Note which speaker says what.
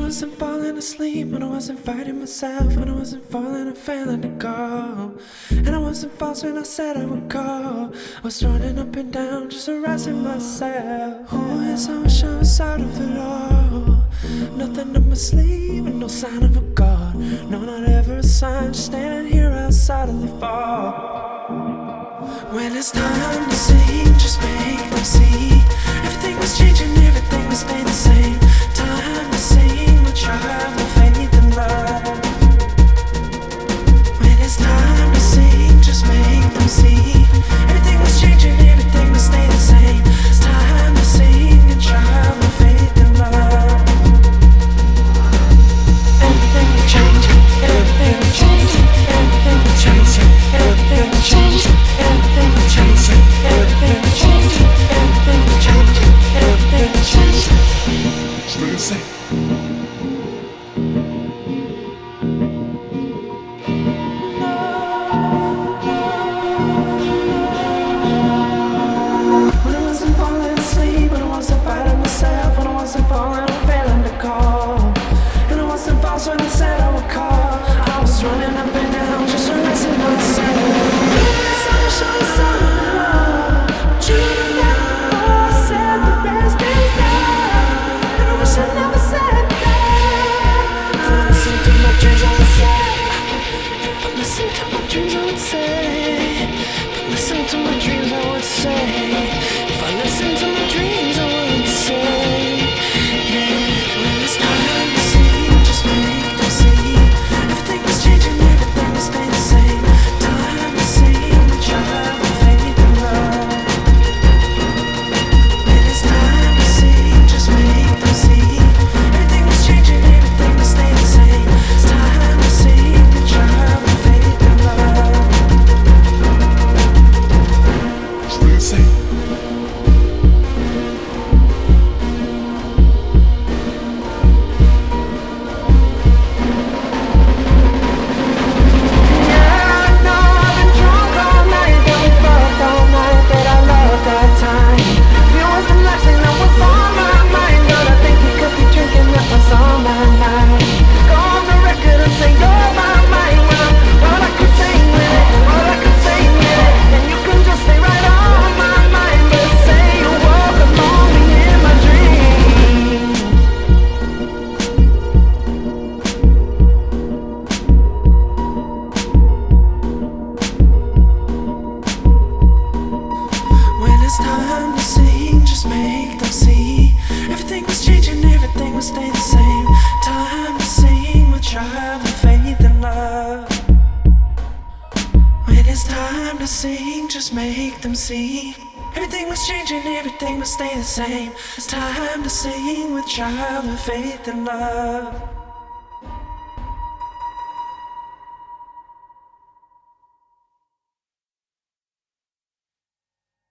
Speaker 1: wasn't falling asleep, and I wasn't fighting myself, and I wasn't falling and failing to go. And I wasn't false when I said I would call. I was running up and down, just harassing myself. Oh, yes, I wish I was out of it all. Nothing up my sleeve, and no sign of a god. No, not ever a sign, just standing here outside of the fall. When it's time to sing, just make them see. Everything was changing, everything was staying the same. Time to sing, we'll try with faith and love. When it's time to sing, just make them see. Everything was changing, everything was staying the same. It's time to sing and try with faith and love. Everything will change, everything will change, everything will change, everything will change, everything will change, everything will change, everything will change, everything will change. Stay the same. When I wasn't falling asleep, when I wasn't fighting myself, when I wasn't falling, I'm failing to call. And I wasn't false when I said I would call. I was running up and down, just harassing myself. So I wish I was out of it all. But you know, I said the best is done. And I wish I never said that. If I listened to my dreams, I would say. If I listened to my dreams, I would say. If I listened to my dreams, I would say. If I listened to my dreams, I would say. Yeah, when it's time to sing, just make them see. Everything was changing, everything was staying the same. Time to sing, we try with faith and love. When it's time to sing, just make them see. Everything was changing, everything was staying the same. It's time to sing, we try with faith and love. Stay the same. It's time to sing, just make them see. Everything was changing, everything was staying the same. Time to sing, we'll try with faith and love. When it's time to sing, just make them see. Everything was changing, everything was staying the same. It's time to sing, we'll try with faith and love.